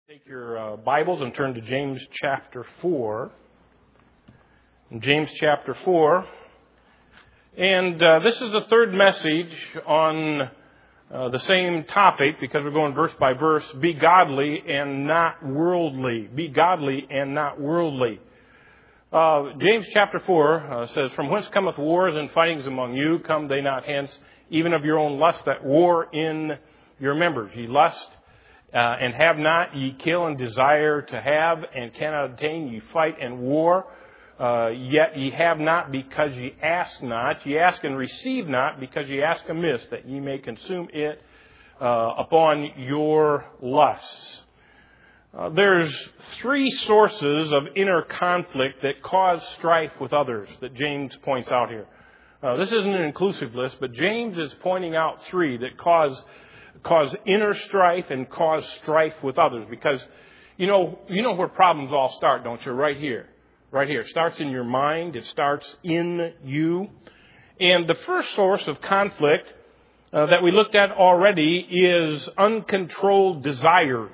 Take your Bibles and turn to James chapter 4. James chapter 4. And this is the third message on the same topic because we're going verse by verse. Be godly and not worldly. Be godly and not worldly. James chapter 4 says, From whence cometh wars and fightings among you? Come they not hence, even of your own lust that war in your members. Ye lust and have not, ye kill and desire to have and cannot obtain. Ye fight and war, yet ye have not because ye ask not. Ye ask and receive not because ye ask amiss, that ye may consume it upon your lusts. There's three sources of inner conflict that cause strife with others that James points out here. This isn't an inclusive list, but James is pointing out three that cause inner strife and cause strife with others. Because you know where problems all start, don't you? Right here. Right here. It starts in your mind. It starts in you. And the first source of conflict that we looked at already is uncontrolled desires.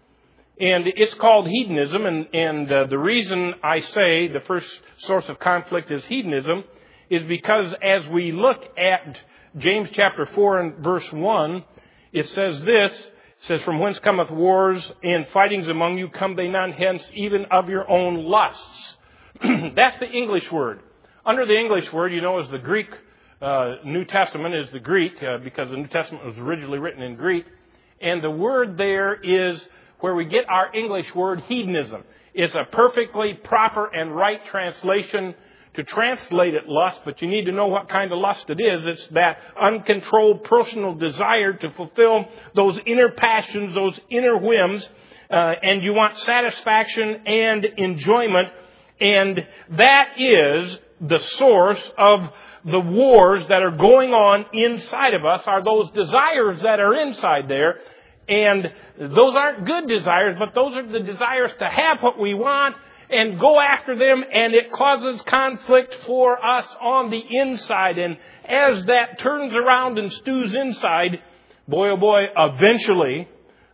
And it's called hedonism. And the reason I say the first source of conflict is hedonism is because as we look at James chapter 4 and verse 1, it says this, it says, From whence cometh wars and fightings among you? Come they not hence, even of your own lusts. That's the English word. Under the English word, is the Greek, New Testament is the Greek, because the New Testament was originally written in Greek. And the word there is where we get our English word hedonism. It's a perfectly proper and right translation to translate it lust, but you need to know what kind of lust it is. It's that uncontrolled personal desire to fulfill those inner passions, those inner whims, and you want satisfaction and enjoyment. And that is the source of the wars that are going on inside of us, are those desires that are inside there. And those aren't good desires, but those are the desires to have what we want and go after them, and it causes conflict for us on the inside. And as that turns around and stews inside, boy, oh boy, eventually,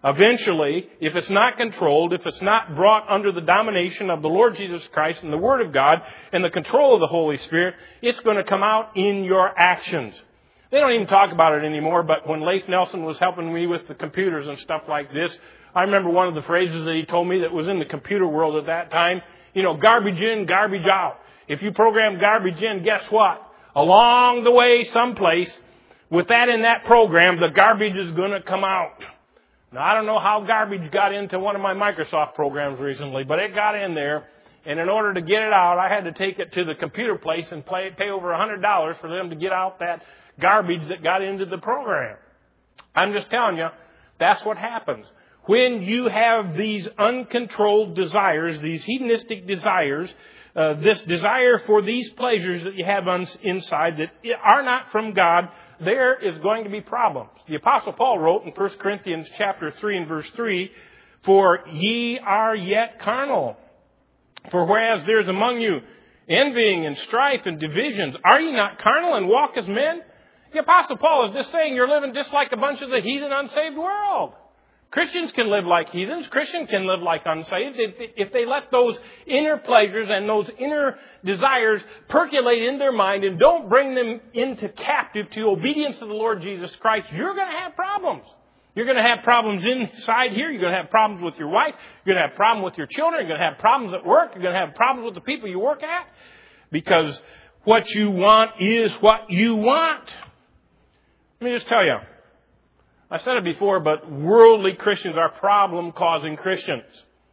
if it's not controlled, if it's not brought under the domination of the Lord Jesus Christ and the Word of God and the control of the Holy Spirit, it's going to come out in your actions. They don't even talk about it anymore, but when Leif Nelson was helping me with the computers and stuff like this, I remember one of the phrases that he told me that was in the computer world at that time, garbage in, garbage out. If you program garbage in, guess what? Along the way someplace, with that in that program, the garbage is going to come out. Now, I don't know how garbage got into one of my Microsoft programs recently, but it got in there. And in order to get it out, I had to take it to the computer place and pay over $100 for them to get out that garbage that got into the program. I'm just telling you, that's what happens. When you have these uncontrolled desires, these hedonistic desires, this desire for these pleasures that you have inside that are not from God, there is going to be problems. The Apostle Paul wrote in 1 Corinthians chapter 3 and verse 3, For ye are yet carnal. For whereas there is among you envying and strife and divisions, are ye not carnal and walk as men? The Apostle Paul is just saying you're living just like a bunch of the heathen, unsaved world. Christians can live like heathens. Christians can live like unsaved. If they let those inner pleasures and those inner desires percolate in their mind and don't bring them into captive to obedience to the Lord Jesus Christ, you're going to have problems. You're going to have problems inside here. You're going to have problems with your wife. You're going to have problems with your children. You're going to have problems at work. You're going to have problems with the people you work at. Because what you want is what you want. Let me just tell you. I said it before, but worldly Christians are problem-causing Christians.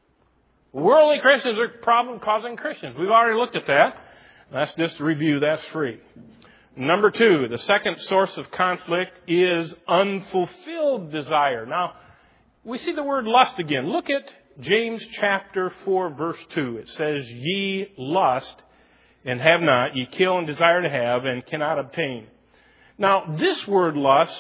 Worldly Christians are problem-causing Christians. We've already looked at that. That's just a review. That's free. Number two, the second source of conflict is unfulfilled desire. Now, we see the word lust again. Look at James chapter 4, verse 2. It says, Ye lust and have not, ye kill and desire to have and cannot obtain. Now, this word lust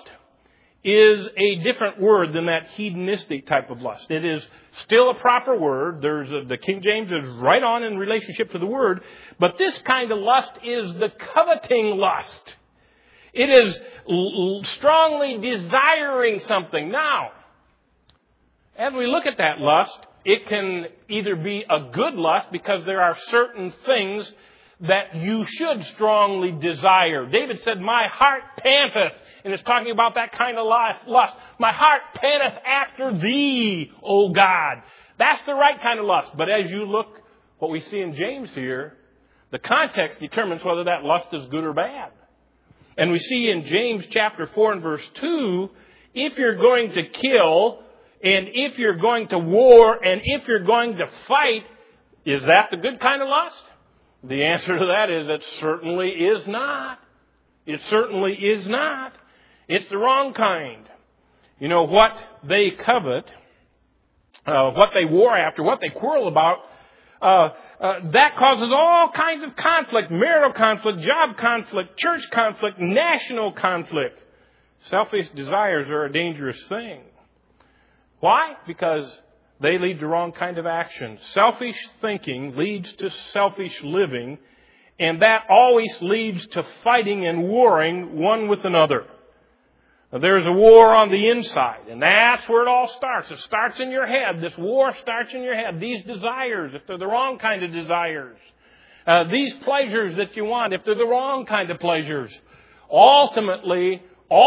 is a different word than that hedonistic type of lust. It is still a proper word. The King James is right on in relationship to the word. But this kind of lust is the coveting lust. It is strongly desiring something. Now, as we look at that lust, it can either be a good lust because there are certain things that you should strongly desire. David said, my heart panteth, and it's talking about that kind of lust. My heart panteth after thee, O God. That's the right kind of lust. But as you look, what we see in James here, the context determines whether that lust is good or bad. And we see in James chapter 4 and verse 2, if you're going to kill, and if you're going to war, and if you're going to fight, is that the good kind of lust? The answer to that is it certainly is not. It certainly is not. It's the wrong kind. You know, what they covet, what they war after, what they quarrel about, that causes all kinds of conflict, marital conflict, job conflict, church conflict, national conflict. Selfish desires are a dangerous thing. Why? Because they lead to wrong kind of action. Selfish thinking leads to selfish living, and that always leads to fighting and warring one with another. Now, there's a war on the inside, and that's where it all starts. It starts in your head. This war starts in your head. These desires, if they're the wrong kind of desires, these pleasures that you want, if they're the wrong kind of pleasures, ultimately,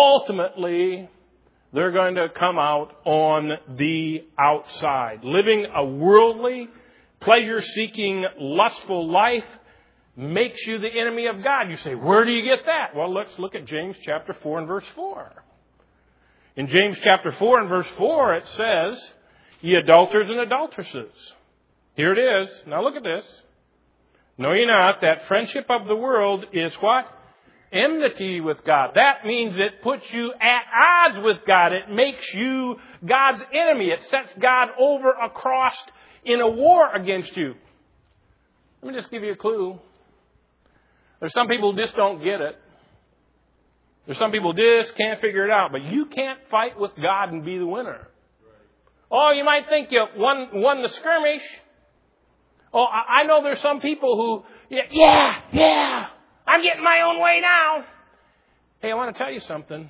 they're going to come out on the outside. Living a worldly, pleasure-seeking, lustful life makes you the enemy of God. You say, where do you get that? Well, let's look at James chapter 4 and verse 4. In James chapter 4 and verse 4, it says, ye adulterers and adulteresses. Here it is. Now look at this. Know ye not that friendship of the world is what? Enmity with God. That means it puts you at odds with God. It makes you God's enemy. It sets God over across in a war against you. Let me just give you a clue. There's some people who just don't get it. There's some people who just can't figure it out. But you can't fight with God and be the winner. Oh, you might think you won the skirmish. Oh, I know there's some people who, yeah, I'm getting my own way now. Hey, I want to tell you something.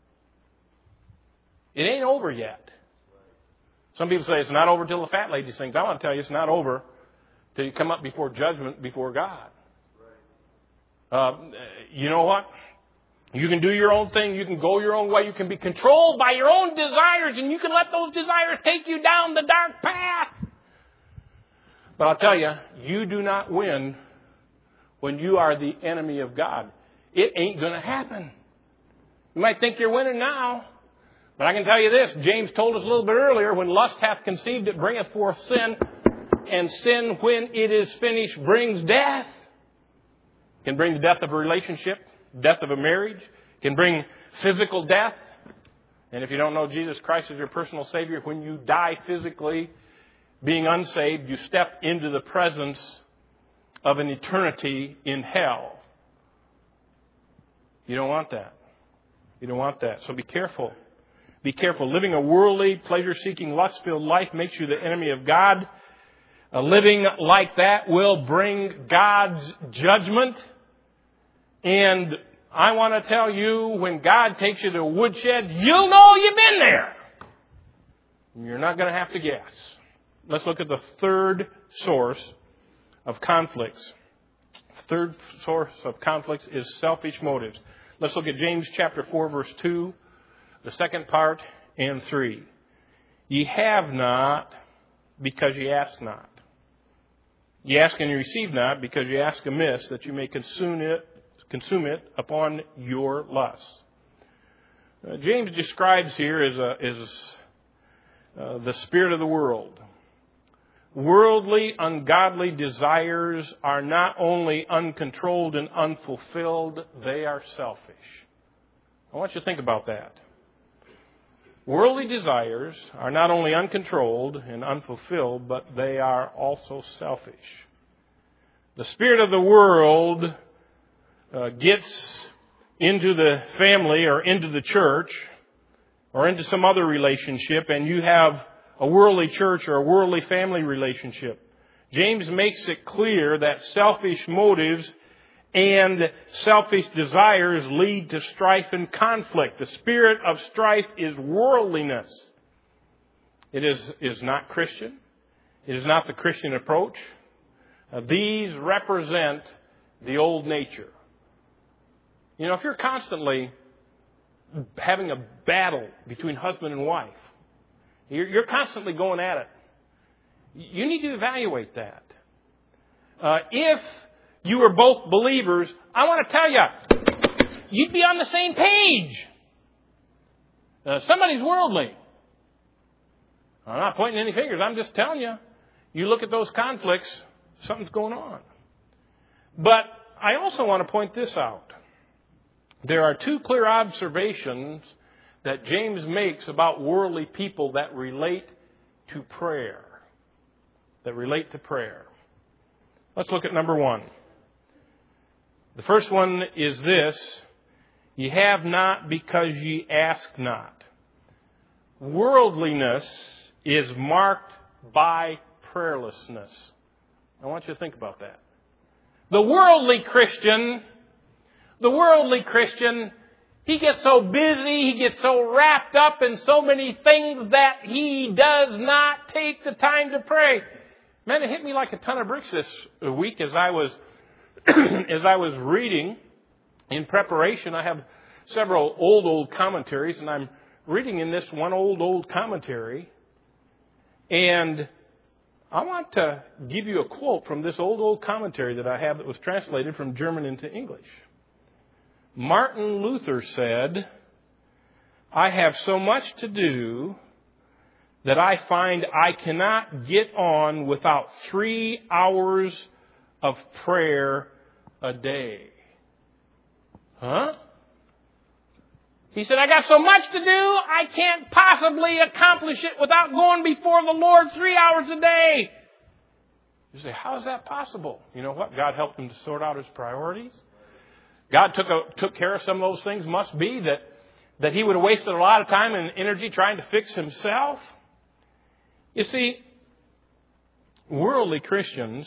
It ain't over yet. Some people say it's not over till the fat lady sings. I want to tell you it's not over till you come up before judgment before God. You know what? You can do your own thing. You can go your own way. You can be controlled by your own desires, and you can let those desires take you down the dark path. But I'll tell you, you do not win when you are the enemy of God. It ain't going to happen. You might think you're winning now, but I can tell you this. James told us a little bit earlier, when lust hath conceived, it bringeth forth sin, and sin, when it is finished, brings death. It can bring the death of a relationship, death of a marriage. It can bring physical death. And if you don't know Jesus Christ as your personal Savior, when you die physically, being unsaved, you step into the presence of an eternity in hell. You don't want that. You don't want that. So be careful. Be careful. Living a worldly, pleasure-seeking, lust-filled life makes you the enemy of God. Living like that will bring God's judgment. And I want to tell you, when God takes you to a woodshed, you'll know you've been there. You're not going to have to guess. Let's look at the third source of conflicts. Third source of conflicts is selfish motives. Let's look at James chapter 4, verse 2, the second part, and 3. Ye have not, because ye ask not. Ye ask and ye receive not, because ye ask amiss, that you may consume it upon your lusts. James describes here as the spirit of the world. Worldly, ungodly desires are not only uncontrolled and unfulfilled, they are selfish. I want you to think about that. Worldly desires are not only uncontrolled and unfulfilled, but they are also selfish. The spirit of the world gets into the family or into the church or into some other relationship, and you have a worldly church or a worldly family relationship. James makes it clear that selfish motives and selfish desires lead to strife and conflict. The spirit of strife is worldliness. It is not Christian. It is not the Christian approach. These represent the old nature. You know, if you're constantly having a battle between husband and wife, you're constantly going at it, you need to evaluate that. If you were both believers, I want to tell you, you'd be on the same page. Somebody's worldly. I'm not pointing any fingers. I'm just telling you. You look at those conflicts, something's going on. But I also want to point this out. There are two clear observations that James makes about worldly people that relate to prayer. Let's look at number one. The first one is this: ye have not because ye ask not. Worldliness is marked by prayerlessness. I want you to think about that. The worldly Christian, he gets so busy, he gets so wrapped up in so many things that he does not take the time to pray. Man, it hit me like a ton of bricks this week as I was reading in preparation. I have several old commentaries, and I'm reading in this one old commentary. And I want to give you a quote from this old commentary that I have that was translated from German into English. Martin Luther said, "I have so much to do that I find I cannot get on without 3 hours of prayer a day." Huh? He said, I got so much to do, I can't possibly accomplish it without going before the Lord 3 hours a day. You say, how is that possible? You know what? God helped him to sort out his priorities. God took care of some of those things. Must be that he would have wasted a lot of time and energy trying to fix himself. You see, worldly Christians,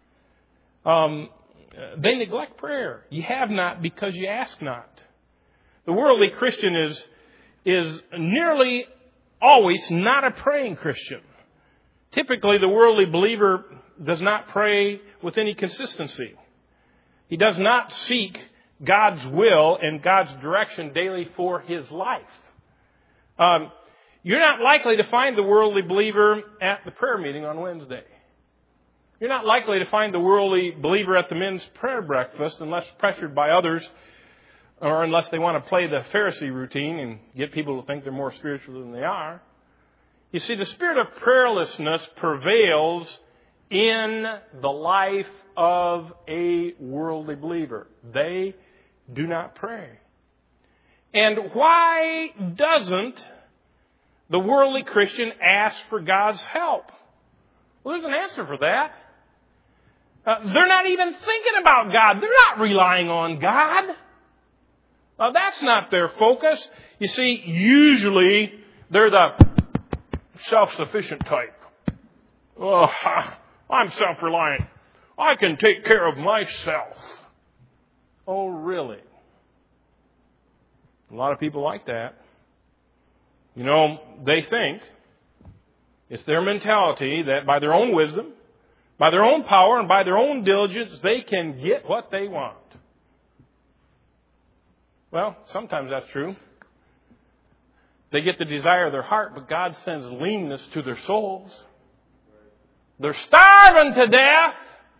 they neglect prayer. You have not because you ask not. The worldly Christian is nearly always not a praying Christian. Typically, the worldly believer does not pray with any consistency. He does not seek God's will and God's direction daily for his life. You're not likely to find the worldly believer at the prayer meeting on Wednesday. You're not likely to find the worldly believer at the men's prayer breakfast unless pressured by others, or unless they want to play the Pharisee routine and get people to think they're more spiritual than they are. You see, the spirit of prayerlessness prevails in the life of a worldly believer. They do not pray. And why doesn't the worldly Christian ask for God's help? Well, there's an answer for that. They're not even thinking about God. They're not relying on God. That's not their focus. You see, usually they're the self-sufficient type. Oh, I'm self-reliant. I can take care of myself. Oh, really? A lot of people like that. You know, they think it's their mentality that by their own wisdom, by their own power, and by their own diligence, they can get what they want. Well, sometimes that's true. They get the desire of their heart, but God sends leanness to their souls. They're starving to death.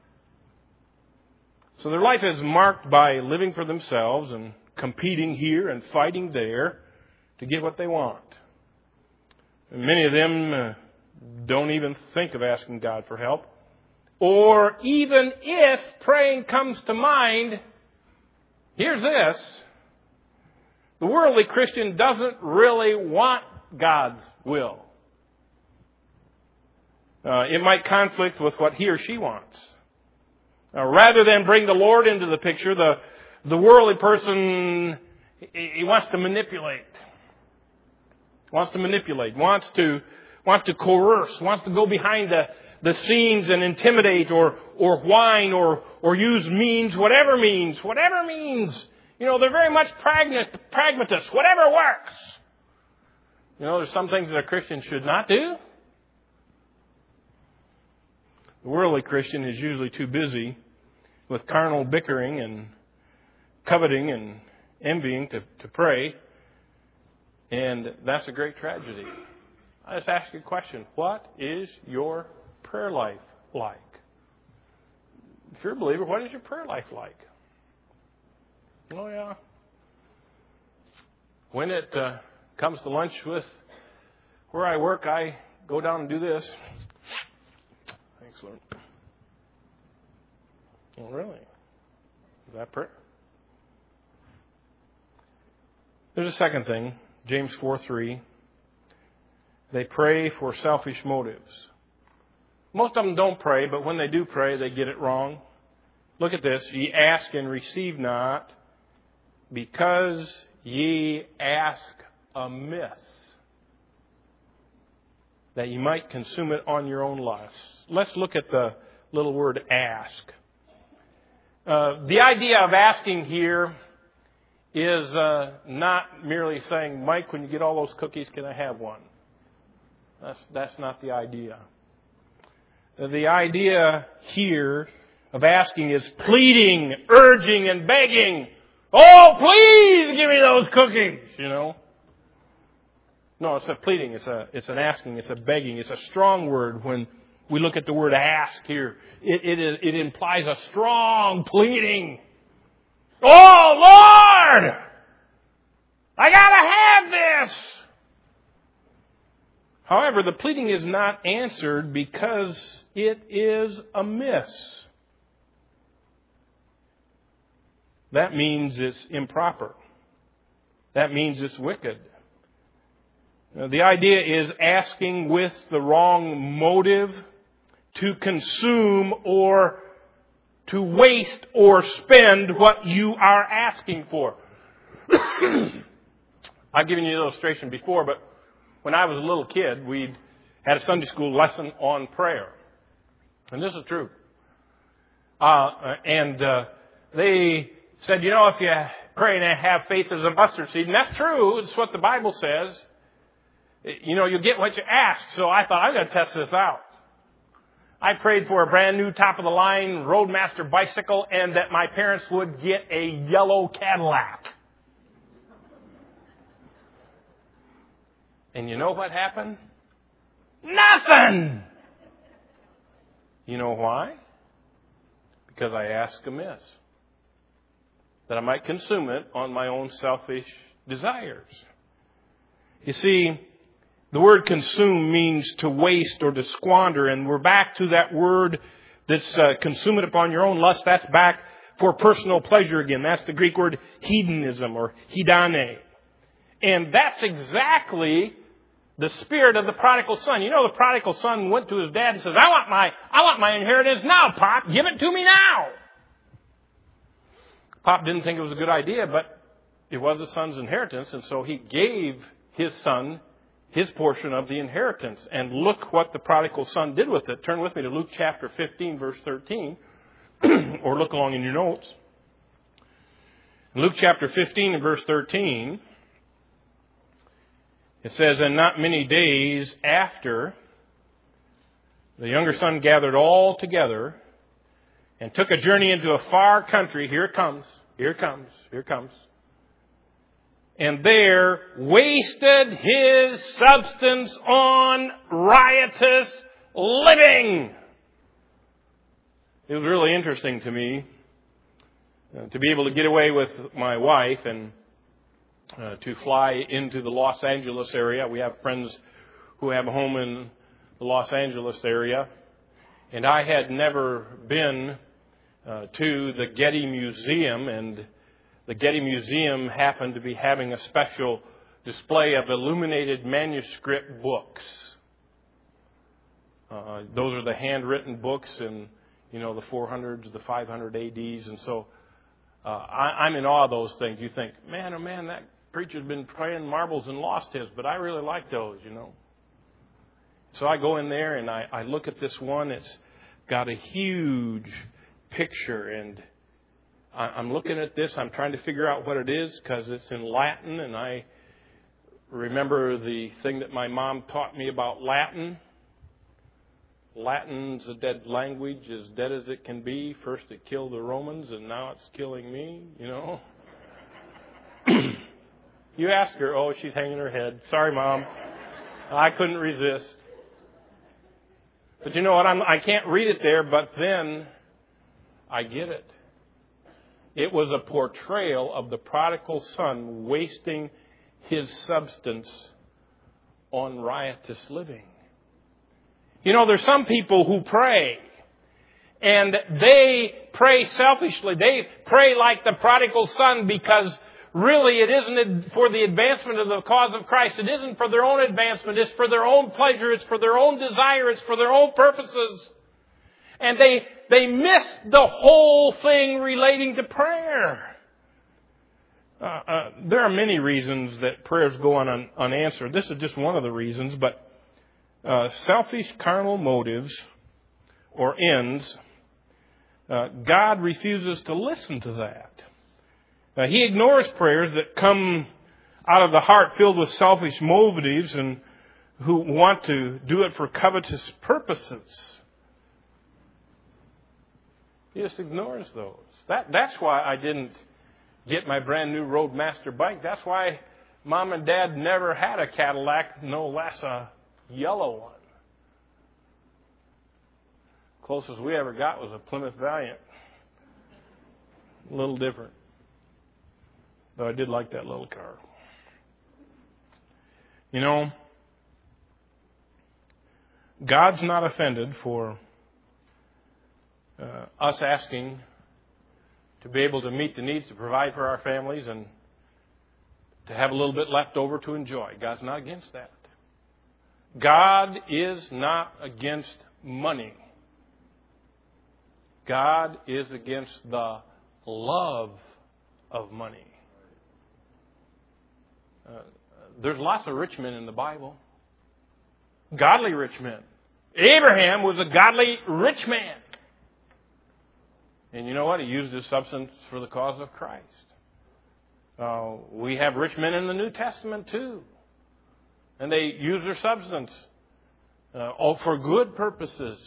So their life is marked by living for themselves and competing here and fighting there to get what they want. And many of them don't even think of asking God for help. Or even if praying comes to mind, here's this. The worldly Christian doesn't really want God's will. It might conflict with what he or she wants. Rather than bring the Lord into the picture, the worldly person, he wants to manipulate. Wants to coerce, wants to go behind the scenes and intimidate or whine or use means, whatever means. You know, they're very much pragmatists. Whatever works. You know, there's some things that a Christian should not do. The worldly Christian is usually too busy with carnal bickering and coveting and envying to pray. And that's a great tragedy. I just ask you a question. What is your prayer life like? If you're a believer, what is your prayer life like? Oh, yeah. When it comes to lunch with where I work, I go down and do this. Thanks, Lord. Oh, really? Is that prayer? There's a second thing. James 4:3. They pray for selfish motives. Most of them don't pray, but when they do pray, they get it wrong. Look at this. Ye ask and receive not, because ye ask amiss, that ye might consume it on your own lusts. Let's look at the little word ask. The idea of asking here is not merely saying, Mike, when you get all those cookies, can I have one? That's not the idea. The idea here of asking is pleading, urging, and begging. Oh, please give me those cookies, you know. No, it's not pleading. It's an asking. It's a begging. It's a strong word when we look at the word ask here. It implies a strong pleading. Oh, Lord! I gotta have this! However, the pleading is not answered because it is amiss. That means it's improper. That means it's wicked. The idea is asking with the wrong motive to consume or to waste or spend what you are asking for. I've given you an illustration before, but when I was a little kid, we had a Sunday school lesson on prayer. And this is true. They said, you know, if you pray and have faith as a mustard seed, and that's true, it's what the Bible says, you know, you get what you ask. So I thought, I'm going to test this out. I prayed for a brand new top-of-the-line Roadmaster bicycle and that my parents would get a yellow Cadillac. And you know what happened? Nothing! You know why? Because I asked amiss. That I might consume it on my own selfish desires. You see, the word consume means to waste or to squander, and we're back to that word that's consume it upon your own lust. That's back for personal pleasure again. That's the Greek word hedonism or hedone. And that's exactly the spirit of the prodigal son. You know, the prodigal son went to his dad and says, I want my inheritance now, Pop. Give it to me now. Pop didn't think it was a good idea, but it was the son's inheritance, and so he gave his son his portion of the inheritance. And look what the prodigal son did with it. Turn with me to Luke chapter 15, verse 13, or look along in your notes. In Luke chapter 15 and verse 13, it says, and not many days after, the younger son gathered all together and took a journey into a far country. Here it comes. Here it comes. Here it comes. And there wasted his substance on riotous living. It was really interesting to me to be able to get away with my wife and to fly into the Los Angeles area. We have friends who have a home in the Los Angeles area. And I had never been to the Getty Museum, and the Getty Museum happened to be having a special display of illuminated manuscript books. Those are the handwritten books in, you know, the 400s, the 500 ADs. And so I'm in awe of those things. You think, man, oh man, that preacher's been playing marbles and lost his, but I really like those, you know. So I go in there and I look at this one. It's got a huge picture, and I'm looking at this. I'm trying to figure out what it is because it's in Latin, and I remember the thing that my mom taught me about Latin. Latin's a dead language, as dead as it can be. First it killed the Romans, and now it's killing me, you know. You ask her, oh, she's hanging her head. Sorry, Mom. I couldn't resist. But you know what? I can't read it there, but then I get it. It was a portrayal of the prodigal son wasting his substance on riotous living. You know, there's some people who pray, and they pray selfishly. They pray like the prodigal son because really it isn't for the advancement of the cause of Christ. It isn't for their own advancement. It's for their own pleasure. It's for their own desire. It's for their own purposes. And they miss the whole thing relating to prayer. There are many reasons that prayers go unanswered. This is just one of the reasons, but selfish carnal motives or ends, God refuses to listen to that. He ignores prayers that come out of the heart filled with selfish motives and who want to do it for covetous purposes. He just ignores those. That's why I didn't get my brand new Roadmaster bike. That's why Mom and Dad never had a Cadillac, no less a yellow one. Closest we ever got was a Plymouth Valiant. A little different. Though I did like that little car. You know, God's not offended for us asking to be able to meet the needs to provide for our families and to have a little bit left over to enjoy. God's not against that. God is not against money. God is against the love of money. There's lots of rich men in the Bible. Godly rich men. Abraham was a godly rich man. And you know what? He used his substance for the cause of Christ. We have rich men in the New Testament too. And they use their substance for good purposes.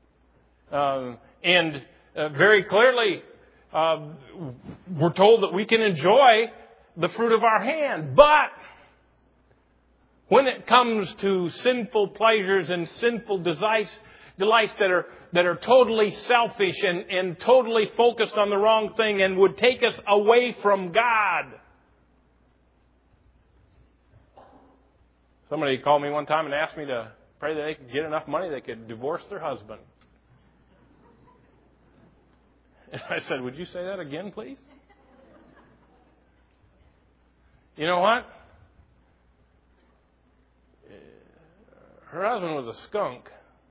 And very clearly, we're told that we can enjoy the fruit of our hand. But when it comes to sinful pleasures and sinful delights that are totally selfish and totally focused on the wrong thing and would take us away from God. Somebody called me one time and asked me to pray that they could get enough money they could divorce their husband. And I said, would you say that again, please? You know what? Her husband was a skunk.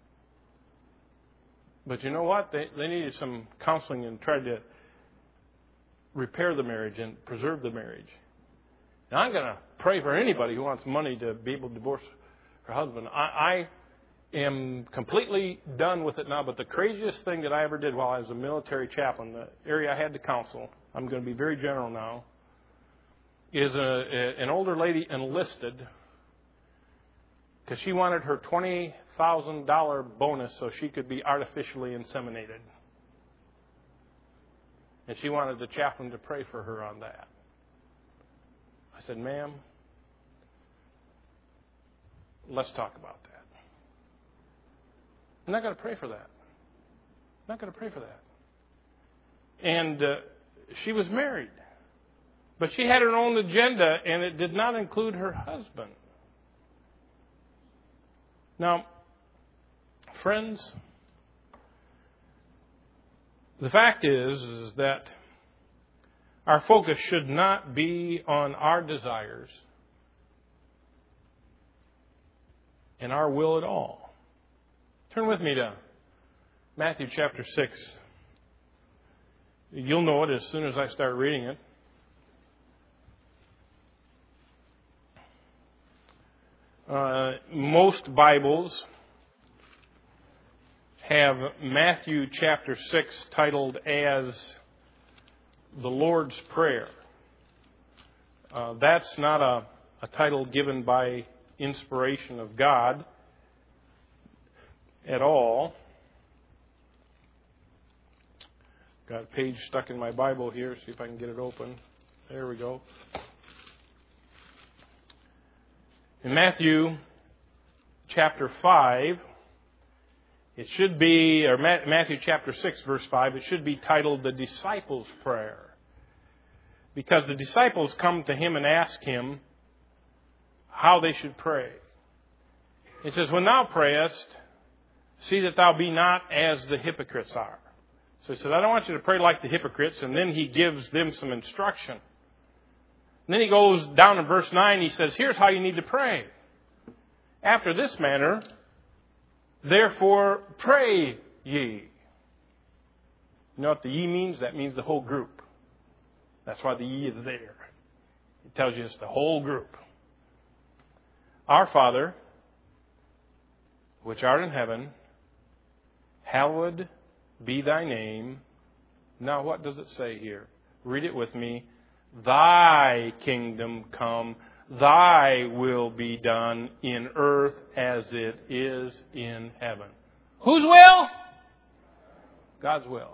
But you know what? They needed some counseling and tried to repair the marriage and preserve the marriage. Now, I'm going to pray for anybody who wants money to be able to divorce her husband. I am completely done with it now, but the craziest thing that I ever did while I was a military chaplain, the area I had to counsel, I'm going to be very general now, is an older lady enlisted because she wanted her $20,000 bonus so she could be artificially inseminated. And she wanted the chaplain to pray for her on that. I said, ma'am, let's talk about that. I'm not going to pray for that. I'm not going to pray for that. And she was married. But she had her own agenda, and it did not include her husband. Now, friends, the fact is that our focus should not be on our desires and our will at all. Turn with me to Matthew chapter 6. You'll know it as soon as I start reading it. Most Bibles have Matthew chapter 6 titled as the Lord's Prayer. That's not a title given by inspiration of God. at all. Got a page stuck in my Bible here. See if I can get it open. There we go. In Matthew chapter 5, it should be, or Matthew chapter 6, verse 5, it should be titled The Disciples' Prayer. Because the disciples come to Him and ask Him how they should pray. It says, when thou prayest, see that thou be not as the hypocrites are. So He says, I don't want you to pray like the hypocrites. And then He gives them some instruction. And then He goes down in verse 9, He says, here's how you need to pray. After this manner, therefore pray ye. You know what the ye means? That means the whole group. That's why the ye is there. It tells you it's the whole group. Our Father, which art in heaven, hallowed be thy name. Now what does it say here? Read it with me. Thy kingdom come, thy will be done in earth as it is in heaven. Whose will? God's will.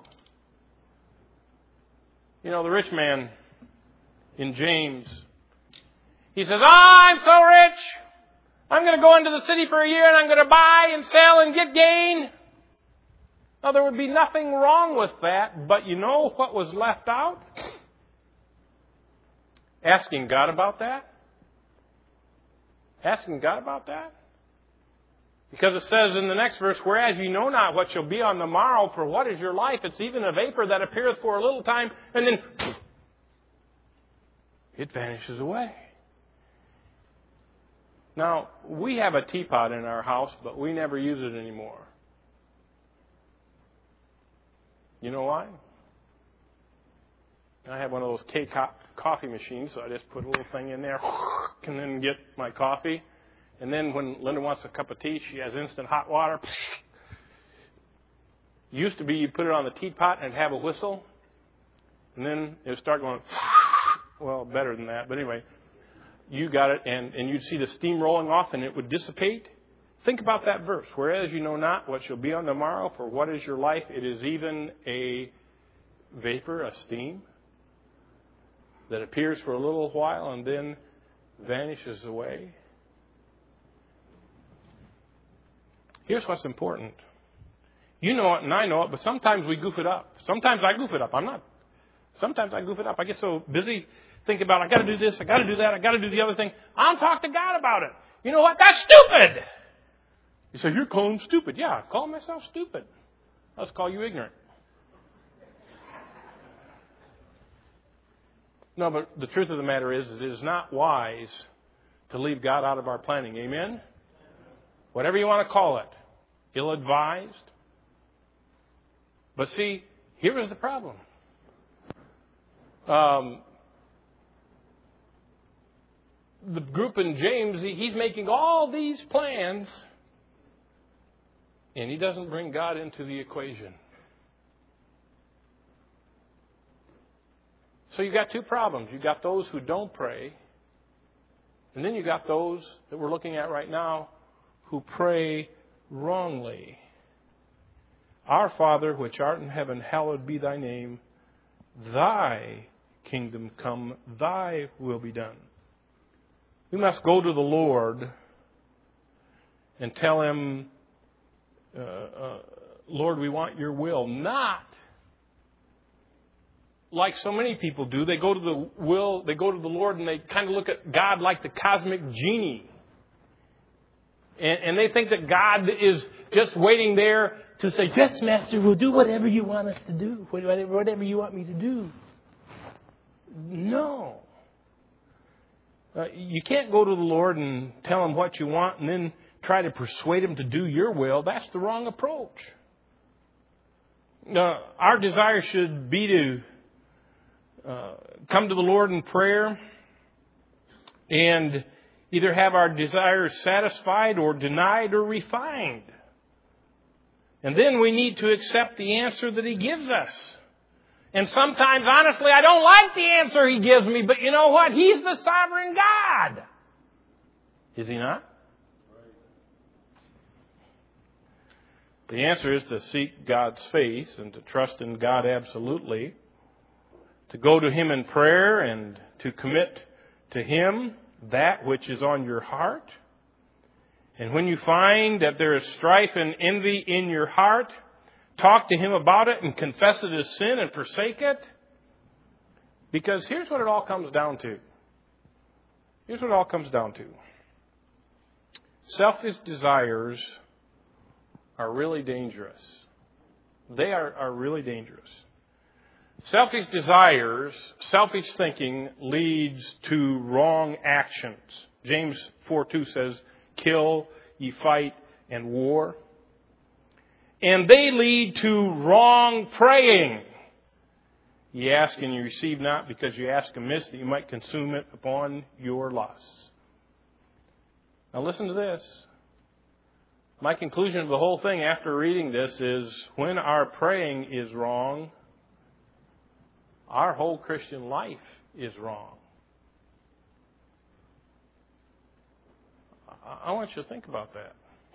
You know, the rich man in James, he says, I'm so rich, I'm going to go into the city for a year and I'm going to buy and sell and get gain. Now, there would be nothing wrong with that, but you know what was left out? Asking God about that? Asking God about that? Because it says in the next verse, whereas you know not what shall be on the morrow, for what is your life? It's even a vapor that appeareth for a little time, and then it vanishes away. Now, we have a teapot in our house, but we never use it anymore. You know why? I have one of those K-Cup coffee machines, so I just put a little thing in there and then get my coffee. And then when Linda wants a cup of tea, she has instant hot water. Used to be you put it on the teapot and it'd have a whistle. And then it would start going, well, better than that. But anyway, you got it, and you'd see the steam rolling off and it would dissipate. Think about that verse. Whereas you know not what shall be on the morrow, for what is your life? It is even a vapor, a steam, that appears for a little while and then vanishes away. Here's what's important. You know it and I know it, but sometimes we goof it up. Sometimes I goof it up. Sometimes I goof it up. I get so busy thinking about, I got to do this, I got to do that, I got to do the other thing. I'll talk to God about it. You know what? That's stupid. You say, you're calling stupid. Yeah, I call myself stupid. Let's call you ignorant. No, but the truth of the matter is, it is not wise to leave God out of our planning. Amen? Whatever you want to call it. Ill-advised. But see, here is the problem. The group in James, he's making all these plans, and he doesn't bring God into the equation. So you've got two problems. You've got those who don't pray, and then you've got those that we're looking at right now who pray wrongly. Our Father, which art in heaven, hallowed be thy name. Thy kingdom come, thy will be done. We must go to the Lord and tell Him, Lord, we want your will. Not like so many people do. They go to the Lord and they kind of look at God like the cosmic genie. And they think that God is just waiting there to say, yes, Master, we'll do whatever you want us to do. Whatever you want me to do. No. You can't go to the Lord and tell Him what you want and then try to persuade Him to do your will. That's the wrong approach. Our desire should be to come to the Lord in prayer and either have our desires satisfied or denied or refined. And then we need to accept the answer that He gives us. And sometimes, honestly, I don't like the answer He gives me, but you know what? He's the sovereign God. Is He not? The answer is to seek God's face and to trust in God absolutely, to go to Him in prayer and to commit to Him that which is on your heart. And when you find that there is strife and envy in your heart, talk to Him about it and confess it as sin and forsake it. Because here's what it all comes down to. Here's what it all comes down to. Selfish desires are really dangerous. They are really dangerous. Selfish desires, selfish thinking leads to wrong actions. James 4:2 says, kill, ye fight, and war. And they lead to wrong praying. Ye ask and you receive not, because you ask amiss, that you might consume it upon your lusts. Now listen to this. My conclusion of the whole thing after reading this is, when our praying is wrong, our whole Christian life is wrong. I want you to think about that.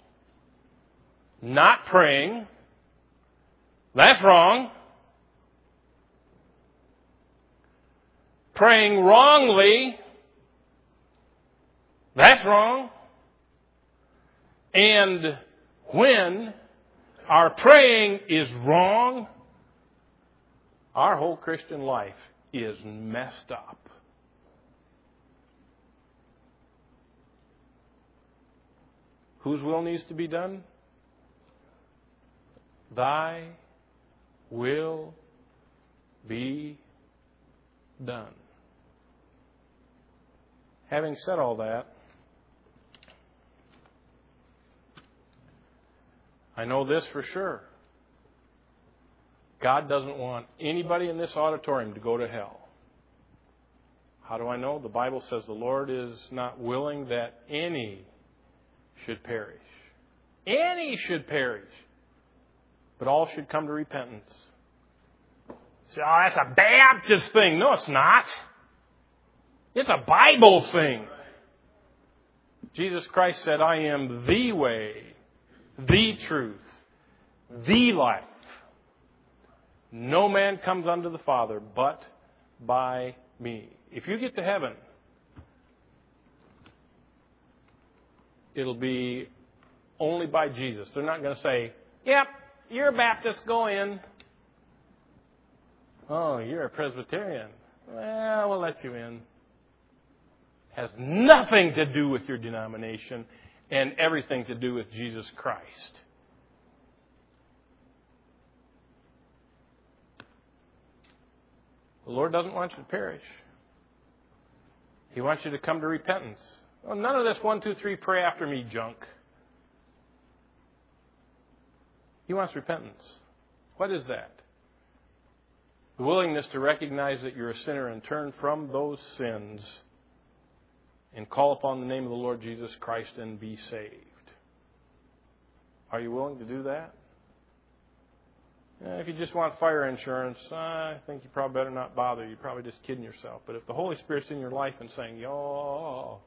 Not praying, that's wrong. Praying wrongly, that's wrong. And when our praying is wrong, our whole Christian life is messed up. Whose will needs to be done? Thy will be done. Having said all that, I know this for sure. God doesn't want anybody in this auditorium to go to hell. How do I know? The Bible says the Lord is not willing that any should perish. Any should perish. But all should come to repentance. Say, oh, that's a Baptist thing. No, it's not. It's a Bible thing. Jesus Christ said, I am the way, the truth, the life. No man comes unto the Father but by me. If you get to heaven, it'll be only by Jesus. They're not going to say, yep, you're a Baptist, go in. Oh, you're a Presbyterian. Well, we'll let you in. Has nothing to do with your denomination and everything to do with Jesus Christ. The Lord doesn't want you to perish. He wants you to come to repentance. Well, none of this 1, 2, 3, pray after me junk. He wants repentance. What is that? The willingness to recognize that you're a sinner and turn from those sins and call upon the name of the Lord Jesus Christ and be saved. Are you willing to do that? If you just want fire insurance, I think you probably better not bother. You're probably just kidding yourself. But if the Holy Spirit's in your life and saying, yo,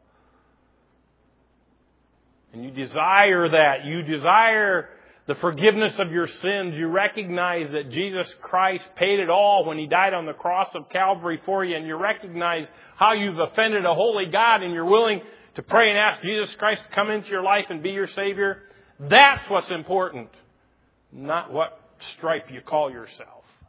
and you desire that, you desire the forgiveness of your sins, you recognize that Jesus Christ paid it all when He died on the cross of Calvary for you, and you recognize how you've offended a holy God, and you're willing to pray and ask Jesus Christ to come into your life and be your Savior, that's what's important, not what stripe you call yourself.